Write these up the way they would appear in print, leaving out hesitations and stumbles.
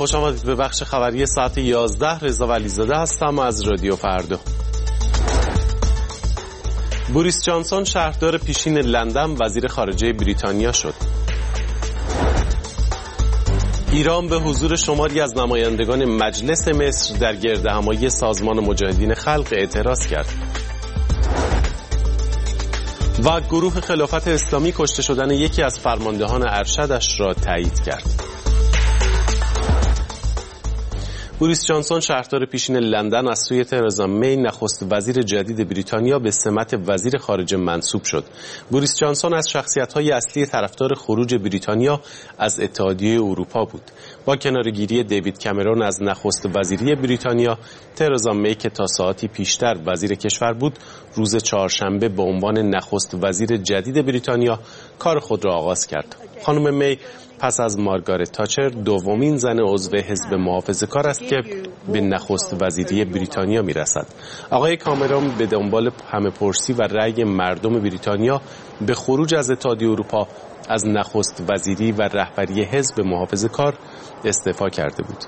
خوش آمدید به بخش خبری ساعت 11. رضا ولیزاده هستم از رادیو فردا. بوریس جانسون شهردار پیشین لندن وزیر خارجه بریتانیا شد. ایران به حضور شماری از نمایندگان مجلس مصر در گردهمایی سازمان مجاهدین خلق اعتراض کرد. و گروه خلافت اسلامی کشته شدن یکی از فرماندهان ارشدش را تایید کرد. بوریس جانسون شهردار پیشین لندن از سوی ترزا می نخست وزیر جدید بریتانیا به سمت وزیر خارجه منصوب شد. بوریس جانسون از شخصیت‌های اصلی طرفدار خروج بریتانیا از اتحادیه اروپا بود. با کناره‌گیری دیوید کامرون از نخست وزیری بریتانیا، ترزا می که تا ساعتی پیشتر وزیر کشور بود، روز چهارشنبه به عنوان نخست وزیر جدید بریتانیا کار خود را آغاز کرد. خانم می پس از مارگارت تاچر دومین زن عضو حزب محافظه‌کار است که به نخست وزیری بریتانیا میرسد. آقای کامرون به دنبال همه‌پرسی و رأی مردم بریتانیا به خروج از اتحادیه اروپا از نخست وزیری و رهبری حزب محافظه‌کار استعفا کرده بود.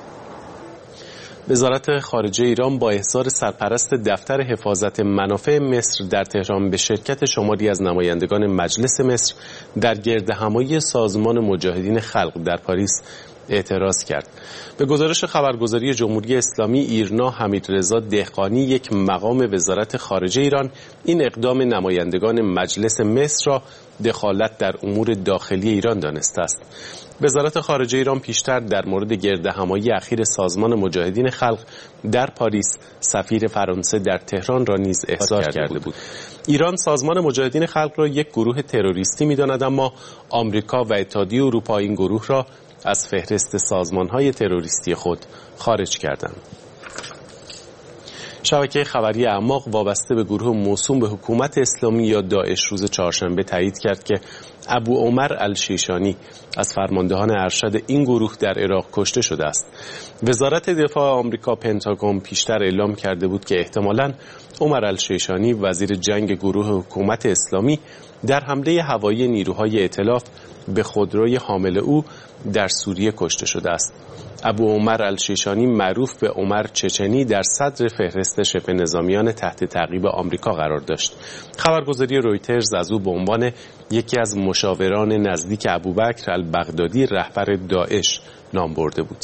وزارت خارجه ایران با احضار سرپرست دفتر حفاظت منافع مصر در تهران به شرکت شماری از نمایندگان مجلس مصر در گردهمایی سازمان مجاهدین خلق در پاریس اعتراض کرد. به گزارش خبرگزاری جمهوری اسلامی ایرنا، حمیدرضا دهقانی، یک مقام وزارت خارجه ایران، این اقدام نمایندگان مجلس مصر را دخالت در امور داخلی ایران دانسته است. وزارت خارجه ایران پیشتر در مورد گردهمایی اخیر سازمان مجاهدین خلق در پاریس سفیر فرانسه در تهران را نیز احضار کرده بود. ایران سازمان مجاهدین خلق را یک گروه تروریستی می‌داند، اما آمریکا و اتحادیه اروپا این گروه را از فهرست سازمان‌های تروریستی خود خارج کردند. شبکه خبری اعماق وابسته به گروه موسوم به حکومت اسلامی یا داعش روز چهارشنبه تایید کرد که ابو عمر الشیشانی از فرماندهان ارشد این گروه در عراق کشته شده است. وزارت دفاع آمریکا پنتاگون پیشتر اعلام کرده بود که احتمالاً عمر الشیشانی وزیر جنگ گروه حکومت اسلامی در حمله هوایی نیروهای ائتلاف به خودروی حامل او در سوریه کشته شده است. ابو عمر الشیشانی معروف به عمر چچنی در صدر فهرست شبه نظامیان تحت تعقیب آمریکا قرار داشت. خبرگزاری رویترز از او به عنوان یکی از مشاوران نزدیک ابوبکر البغدادی رهبر داعش نام برده بود.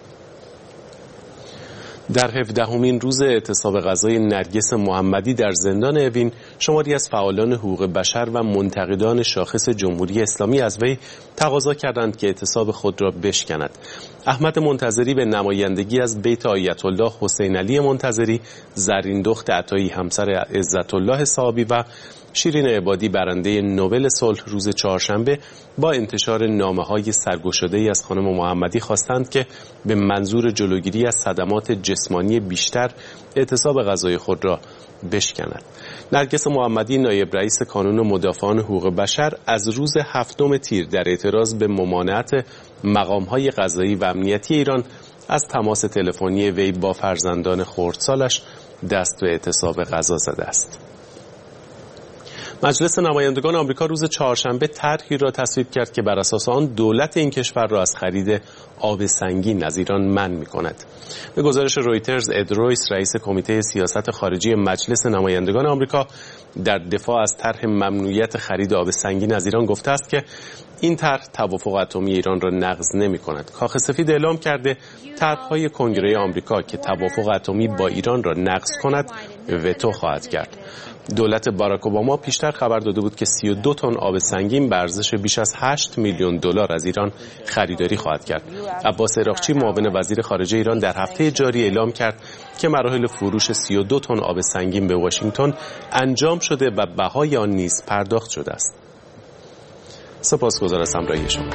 در 17مین روز اعتصاب غذای نرگس محمدی در زندان اوین، شماری از فعالان حقوق بشر و منتقدان شاخص جمهوری اسلامی از وی تقاضا کردند که اعتصاب خود را بشکند. احمد منتظری به نمایندگی از بیت آیت الله حسین علی منتظری، زرین دخت عطایی همسر عزت الله صحابی و شیرین عبادی برنده نوبل صلح روز چهارشنبه با انتشار نامه‌های سرگشاده‌ای از خانم محمدی خواستند که به منظور جلوگیری از صدمات جسمانی بیشتر اعتصاب غذای خود را بشکند. نرگس محمدی نایب رئیس کانون مدافعان حقوق بشر از روز 7 تیر در اعتراض به ممانعت مقام‌های قضایی و امنیتی ایران از تماس تلفنی وی با فرزندان خردسالش دست به اعتصاب غذا زده است. مجلس نمایندگان آمریکا روز چهارشنبه طرحی را تصویب کرد که بر اساس آن دولت این کشور را از خرید آب سنگین از ایران منع می‌کند. به گزارش رویترز، اد رویس رئیس کمیته سیاست خارجی مجلس نمایندگان آمریکا در دفاع از طرح ممنوعیت خرید آب سنگین از ایران گفته است که این طرح توافق اتمی ایران را نقض نمی‌کند. کاخ سفید اعلام کرده طرح‌های کنگره آمریکا که توافق اتمی با ایران را نقض کند وتو خواهد کرد. دولت باراک اوباما پیشتر خبر داده بود که 32 تن آب سنگین به ارزش بیش از 8 میلیون دلار از ایران خریداری خواهد کرد. عباس عراقچی معاون وزیر خارجه ایران در هفته جاری اعلام کرد که مراحل فروش 32 تن آب سنگین به واشنگتن انجام شده و بهای آن نیز پرداخت شده است. سپاسگزار از همراهی شما.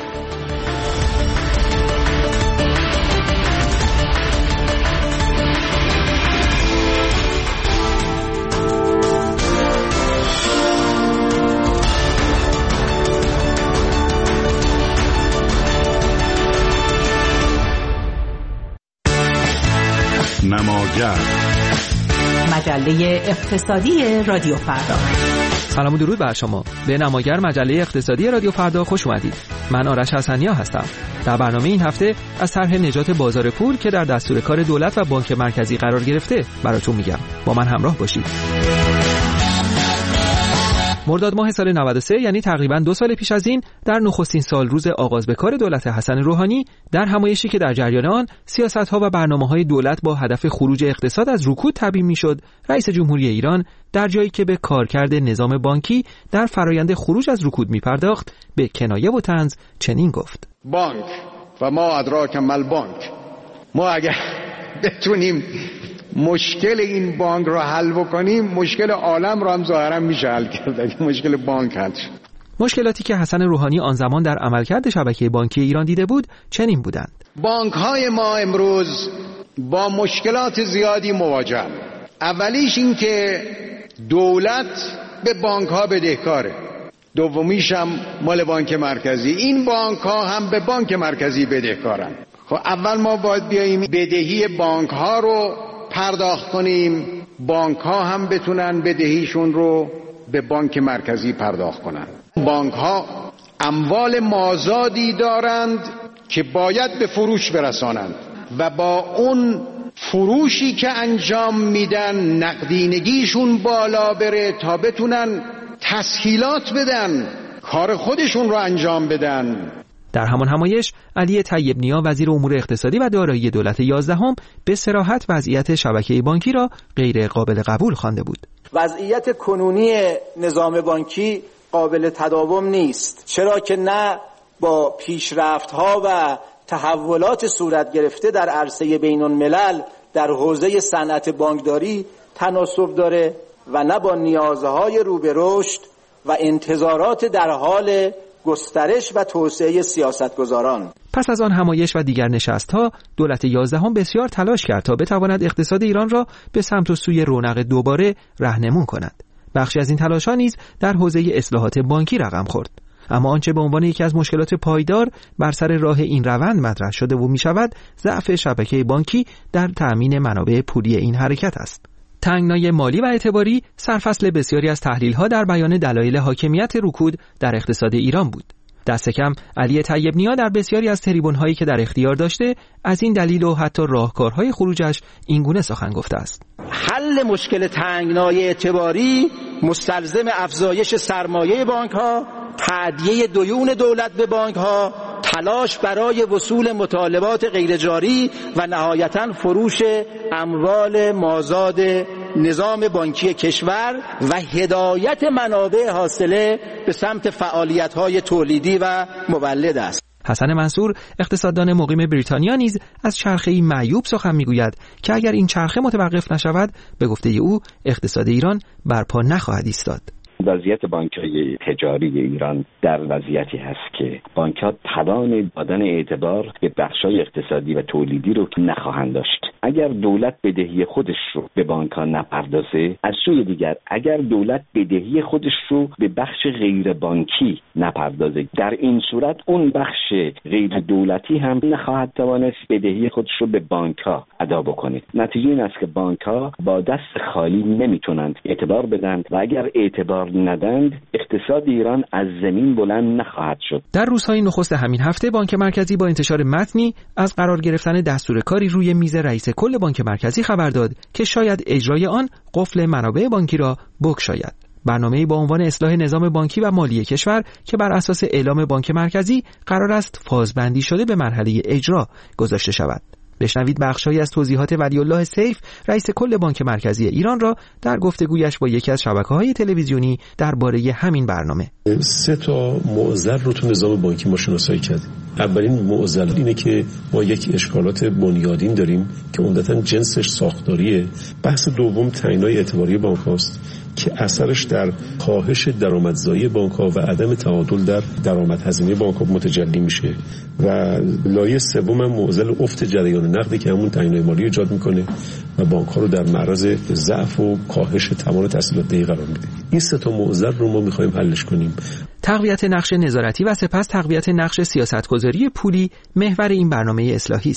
نماگر، مجله اقتصادی رادیو فردا. سلام و درود بر شما. به نماگر مجله اقتصادی رادیو فردا خوش اومدید. من آرش حسنیا هستم. در برنامه این هفته از طرح نجات بازار پول که در دستور کار دولت و بانک مرکزی قرار گرفته براتون میگم. با من همراه باشید. مرداد ماه سال 93 یعنی تقریباً 2 سال پیش از این، در نخستین سال روز آغاز به کار دولت حسن روحانی، در همایشی که در جریان آن سیاست‌ها و برنامه‌های دولت با هدف خروج اقتصاد از رکود تبیین می‌شد، رئیس جمهوری ایران در جایی که به کارکرد نظام بانکی در فرایند خروج از رکود می‌پرداخت، به کنایه و طنز چنین گفت: بانک و ما ادراک مل بانک. ما اگر بتونیم مشکل این بانک رو حل بکنیم، مشکل عالم رو هم ظاهرا میشه حل کرد. مشکل بانک حل شد. مشکلاتی که حسن روحانی آن زمان در عملکرد شبکه بانکی ایران دیده بود چنین بودند: بانک‌های ما امروز با مشکلات زیادی مواجهند. اولیش این که دولت به بانک‌ها بدهکاره. دومیش هم مال بانک مرکزی. این بانک‌ها هم به بانک مرکزی بدهکارن. خب اول ما باید بیاییم بدهی بانک‌ها رو پرداخت کنیم، بانک‌ها هم بتونن بدهیشون رو به بانک مرکزی پرداخت کنن. بانک‌ها اموال مازادی دارند که باید به فروش برسانند و با اون فروشی که انجام میدن نقدینگیشون بالا بره تا بتونن تسهیلات بدن، کار خودشون رو انجام بدن. در همان همایش علی طیب نیا وزیر امور اقتصادی و دارایی دولت 11 به صراحت وضعیت شبکه بانکی را غیر قابل قبول خوانده بود. وضعیت کنونی نظام بانکی قابل تداوم نیست، چرا که نه با پیشرفت‌ها و تحولات صورت گرفته در عرصه بین‌الملل در حوزه صنعت بانکداری تناسب داره و نه با نیازهای رو به رشد و انتظارات در حال گسترش و توسعه سیاستگزاران. پس از آن همایش و دیگر نشست‌ها، دولت 11 بسیار تلاش کرد تا بتواند اقتصاد ایران را به سمت و سوی رونق دوباره راهنمون کند. بخشی از این تلاش‌ها نیز در حوزه اصلاحات بانکی رقم خورد. اما آنچه به عنوان یکی از مشکلات پایدار بر سر راه این روند مطرح شده و می‌شود، ضعف شبکه بانکی در تأمین منابع پولی این حرکت است. تنگنای مالی و اعتباری سرفصل بسیاری از تحلیل‌ها در بیان دلایل حاکمیت رکود در اقتصاد ایران بود. دست کم علی طیب نیا در بسیاری از تریبون‌هایی که در اختیار داشته از این دلیل و حتی راهکارهای خروجش اینگونه سخن گفته است: حل مشکل تنگنای اعتباری مستلزم افزایش سرمایه بانک‌ها، تادیه دیون دولت به بانک‌ها، تلاش برای وصول مطالبات غیرجاری و نهایتاً فروش اموال مازاد نظام بانکی کشور و هدایت منابع حاصله به سمت فعالیت‌های تولیدی و مولد است. حسن منصور اقتصاددان مقیم بریتانیا نیز از چرخه‌ای معیوب سخن می‌گوید که اگر این چرخه متوقف نشود، به گفته او اقتصاد ایران برپا نخواهد ایستاد. وضعیت بانک‌های تجاری ایران در وضعیتی هست که بانک‌ها توان دادن اعتبار به بخش‌های اقتصادی و تولیدی رو نخواهند داشت. اگر دولت بدهی خودش رو به بانک‌ها نپردازه، از سوی دیگر اگر دولت بدهی خودش رو به بخش غیر بانکی نپردازه، در این صورت اون بخش غیر دولتی هم نخواهد توانست بدهی خودش رو به بانک‌ها ادا بکنه. نتیجه این است که بانک‌ها با دست خالی نمیتونند اعتبار بدن و اگر اعتبار ندند، اقتصاد ایران از زمین بلند نخواهد شد. در روزهای نخست همین هفته بانک مرکزی با انتشار متنی از قرار گرفتن دستور کاری روی میز رئیس کل بانک مرکزی خبر داد که شاید اجرای آن قفل منابع بانکی را بگشاید. برنامه‌ای با عنوان اصلاح نظام بانکی و مالی کشور که بر اساس اعلام بانک مرکزی قرار است فازبندی شده به مرحله اجرا گذاشته شود. بشنوید بخش‌هایی از توضیحات ولی الله سیف، رئیس کل بانک مرکزی ایران را در گفتگویش با یکی از شبکه‌های تلویزیونی درباره همین برنامه. 3 معضل رو تو نظام بانکی ما شناسایی کردیم. اولین معضل اینه که ما یک اشکالات بنیادین داریم که عمدتاً جنسش ساختاریه. بحث دوم تنگنای اعتباری بانک‌هاست که اثرش در کاهش درآمدزایی بانک‌ها و عدم تعادل در درآمد هزینه بانک‌ها متجلی میشه و لایه سوم هم معضل افت جریان نقدی که همون تنگنای مالی ایجاد میکنه و بانک‌ها رو در معرض ضعف و کاهش توان تسهیلات دهی قرار میده. این 3 معضل رو ما می‌خوایم حلش کنیم. تقویت نقش نظارتی و سپس تقویت نقش سیاستگذاری پولی محور این برنامه اصلاحی است.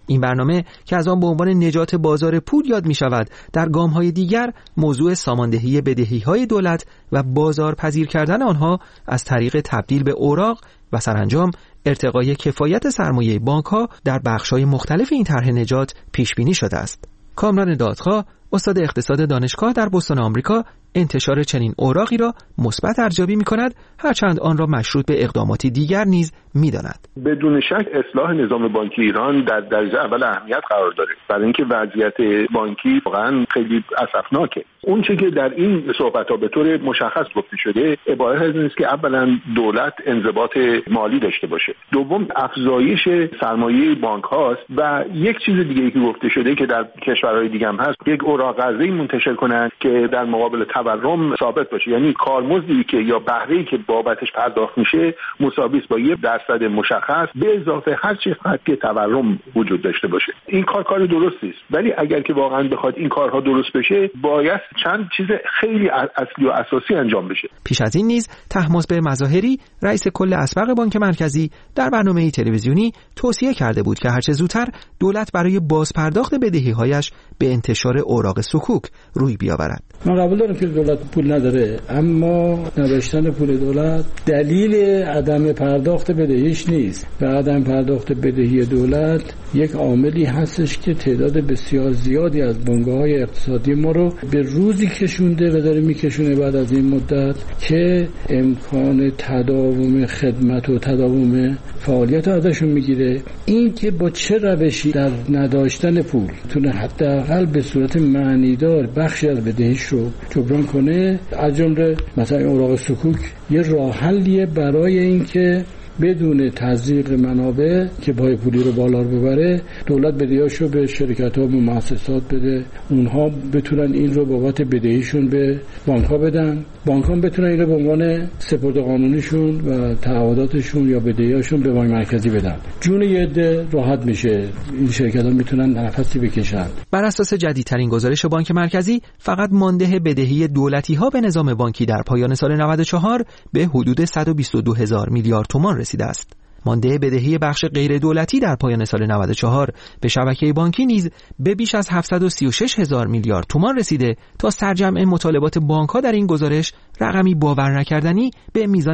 این برنامه که از آن به عنوان نجات بازار پول یاد می شود، در گام‌های دیگر موضوع ساماندهی بدهی‌های دولت و بازار پذیر کردن آنها از طریق تبدیل به اوراق و سرانجام ارتقای کفایت سرمایه بانک‌ها در بخش‌های مختلف این طرح نجات پیش بینی شده است. کامران دادخواه، استاد اقتصاد دانشگاه در بوستون آمریکا، انتشار چنین اوراقی را مثبت ارزیابی می‌کند، هرچند آن را مشروط به اقداماتی دیگر نیز می‌داند. بدون شک اصلاح نظام بانکی ایران در درجه اول اهمیت قرار داره، برای اینکه وضعیت بانکی واقعا خیلی اسفناکه. اون چیزی که در این صحبت‌ها به طور مشخص گفته شده عبارت از این است که اولا دولت انضباط مالی داشته باشه، دوم افزایش سرمایه بانک هاست و یک چیز دیگه که گفته شده که در کشورهای دیگه هم هست، یک اوراق قرضه‌ای منتشر کنند که در مقابل تورم ثابت باشه، یعنی کارمزدی که یا بهره‌ای که بابتش پرداخت میشه مساوی است با 1% مشخص به اضافه هر چقدر که تورم وجود داشته باشه. این کار درستی است، ولی اگر که واقعا بخواد این کارها درست بشه باید چند چیز خیلی اصلی و اساسی انجام بشه. پیش از این نیز طهماسب مظاهری، رئیس کل اسبق بانک مرکزی، در برنامه‌ای تلویزیونی توصیه کرده بود که هرچه زودتر دولت برای بازپرداخت بدهی‌هایش به انتشار اوراق صکوک روی بیاورد. من قبول دارم که دولت پول نداره، اما نداشتن پول دولت دلیل عدم پرداخت بدهیش نیست. و عدم پرداخت بدهی دولت یک عاملی هستش که تعداد بسیار زیادی از بنگاه‌های اقتصادی ما رو به روزی کشونده و داره میکشونه بعد از این مدت که امکان تداوم خدمت و تداوم فعالیت ازشون میگیره. این که با چه روشی در نداشتن پول تونه حداقل به صورت معنیدار بخشی از بدهیش رو جبران کنه، از جمله مثلا اوراق صکوک یه راه حلیه برای اینکه بدون تزریق منابع که پای پولی رو بالا ببره دولت بدهیاشو به شرکت‌ها و مؤسسات بده، اونها بتونن این رو بابت بدهیشون به بانک‌ها بدن، بانک‌ها بتونن این رو به عنوان سپرد قانونیشون و تعهداتشون یا بدهیاشون به بانک مرکزی بدن. جون یه عده راحت میشه، این شرکت‌ها میتونن نفسی بکشن. بر اساس جدیدترین گزارش بانک مرکزی فقط مانده بدهی دولتی‌ها به نظام بانکی در پایان سال 94 به حدود 122,000 میلیارد تومان رسیده است. مانده بدهی بخش غیر دولتی در پایان سال 94 به شبکه بانکی نیز به بیش از 736,000 میلیارد تومان رسیده تا سرجمع مطالبات بانک‌ها در این گزارش رقمی باور نکردنی به میزان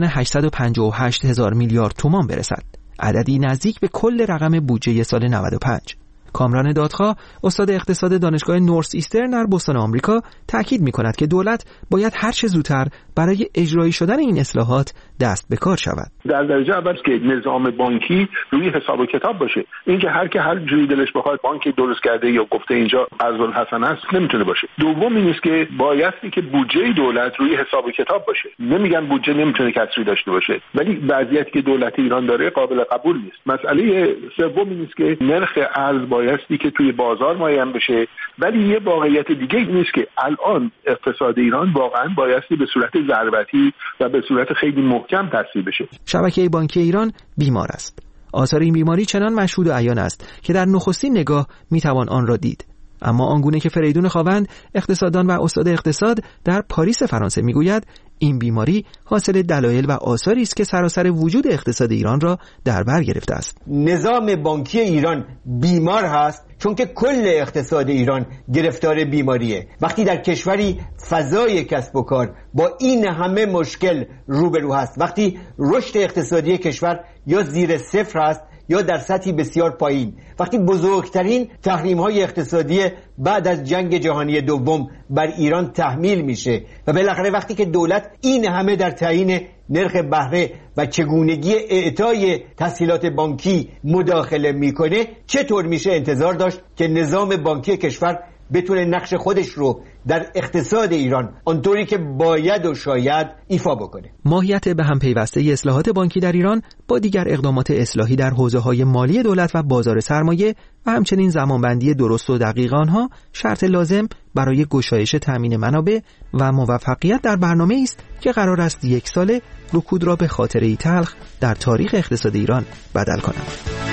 858,000 میلیارد تومان برسد، عددی نزدیک به کل رقم بودجه سال 95. کامران دادخواه، استاد اقتصاد دانشگاه نورث ایسترن در بوستون آمریکا، تاکید می‌کند که دولت باید هر چه زودتر برای اجرایی شدن این اصلاحات دست به کار شود. در درجه اول که نظام بانکی روی حساب و کتاب باشه، اینکه هر که هر جوری دلش بخواد بانک درست کرده یا گفته اینجا قرض الحسنه است نمیتونه باشه. دوم این است که بایستی که بودجه دولت روی حساب و کتاب باشه. نمیگن بودجه نمیتونه کسری داشته باشه، ولی وضعیتی که دولت ایران داره قابل قبول نیست. مسئله سوم این است که نرخ ارز بایستی که توی بازار معین بشه، ولی یه واقعیت دیگه این است که الان اقتصاد ایران واقعا بایستی به صورت ضربتی و به صورت خیلی محکم تصحیح بشه. شبکه بانکی ایران بیمار است. آثار این بیماری چنان مشهود و عیان است که در نخستین نگاه میتوان آن را دید. اما آنگونه که فریدون خاوند، اقتصاددان و استاد اقتصاد در پاریس فرانسه میگوید، این بیماری حاصل دلایل و آثاری است که سراسر وجود اقتصاد ایران را در بر گرفته است. نظام بانکی ایران بیمار هست چون که کل اقتصاد ایران گرفتار بیماریه. وقتی در کشوری فضای کسب و کار با این همه مشکل روبرو هست، وقتی رشد اقتصادی کشور یا زیر صفر هست یا در سطحی بسیار پایین، وقتی بزرگترین تحریم‌های اقتصادی بعد از جنگ جهانی دوم بر ایران تحمیل میشه و بالاخره وقتی که دولت این همه در تعیین نرخ بهره و چگونگی اعطای تسهیلات بانکی مداخله میکنه، چطور میشه انتظار داشت که نظام بانکی کشور بتونه نقش خودش رو در اقتصاد ایران آنطوری که باید و شاید ایفا بکنه؟ ماهیت به هم پیوسته اصلاحات بانکی در ایران با دیگر اقدامات اصلاحی در حوزه‌های مالی دولت و بازار سرمایه و همچنین زمانبندی درست و دقیق آنها شرط لازم برای گشایش تامین منابع و موفقیت در برنامه‌ای است که قرار است 1 ساله رکود را به خاطره‌ای تلخ در تاریخ اقتصاد ایران بدل کند.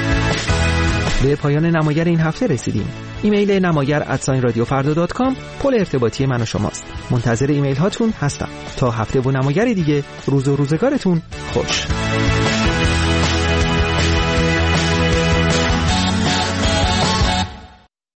به پایان نمایر این هفته رسیدیم. ایمیل نمایر@radiofarda.com پل ارتباطی من و شماست. منتظر ایمیل هاتون هستم. تا هفته و نمایر دیگه، روز و روزگارتون خوش.